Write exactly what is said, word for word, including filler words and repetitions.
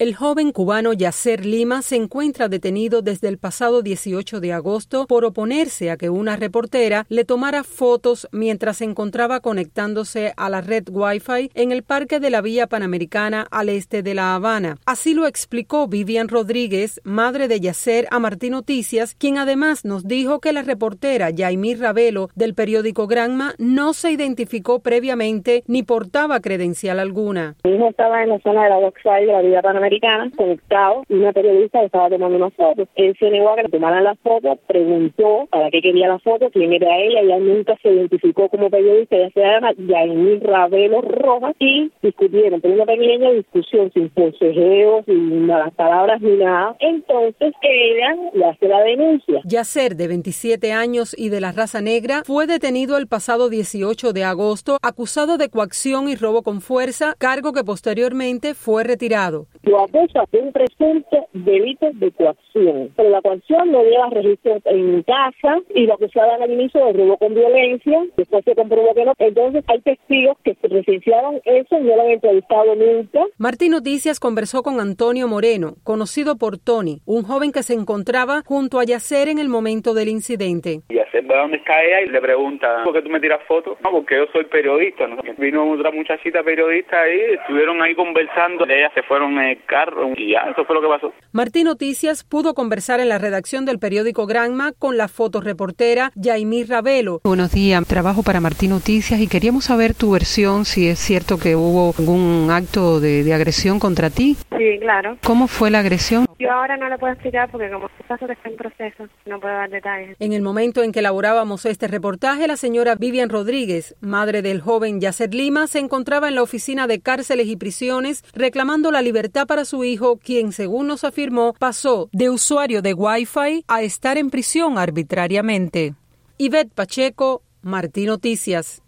El joven cubano Yacer Lima se encuentra detenido desde el pasado dieciocho de agosto por oponerse a que una reportera le tomara fotos mientras se encontraba conectándose a la red Wi-Fi en el Parque de la Vía Panamericana al este de La Habana. Así lo explicó Vivian Rodríguez, madre de Yacer, a Martín Noticias, quien además nos dijo que la reportera Yaimir Ravelo del periódico Granma no se identificó previamente ni portaba credencial alguna. Mi hijo estaba en la zona de la Wi-Fi de la Vía Panamericana conectado y una periodista estaba tomando una foto. Él se negó a que le tomaran la foto, preguntó para qué quería la foto, quién era ella, ella nunca se identificó como periodista, ella se llama Yaimir Ravelo Rojas y discutieron, pero una pequeña discusión sin forcejeos, sin malas palabras ni nada. Entonces ella le hace la denuncia. Yacer, de veintisiete años y de la raza negra, fue detenido el pasado dieciocho de agosto acusado de coacción y robo con fuerza, cargo que posteriormente fue retirado. Lo acusa de un presunto delito de coacción, pero la coacción no lleva registro en casa y lo acusaban al inicio de robo con violencia, después se comprobó que no. Entonces hay testigos que presenciaron eso y no lo han entrevistado nunca. Martín Noticias conversó con Antonio Moreno, conocido por Tony, un joven que se encontraba junto a Yacer en el momento del incidente. Yacer va donde está ella y le pregunta, ¿por qué tú me tiras fotos? No, porque yo soy periodista, ¿no? Vino otra muchachita periodista ahí, estuvieron ahí conversando, ellas se fueron en el carro y ya, eso fue lo que pasó. Martín Noticias pudo conversar en la redacción del periódico Granma con la fotoreportera Yaimir Ravelo. Buenos días, trabajo para Martín Noticias y queríamos saber tu versión, si es cierto que hubo algún acto de, de agresión contra ti. Sí, claro. ¿Cómo fue la agresión? Yo ahora no lo puedo explicar porque como el caso está en proceso, no puedo dar detalles. En el momento en que elaborábamos este reportaje, la señora Vivian Rodríguez, madre del joven Yacer Lima, se encontraba en la oficina de cárceles y prisiones reclamando la libertad para su hijo, quien, según nos afirmó, pasó de usuario de Wi-Fi a estar en prisión arbitrariamente. Ivette Pacheco, Martín Noticias.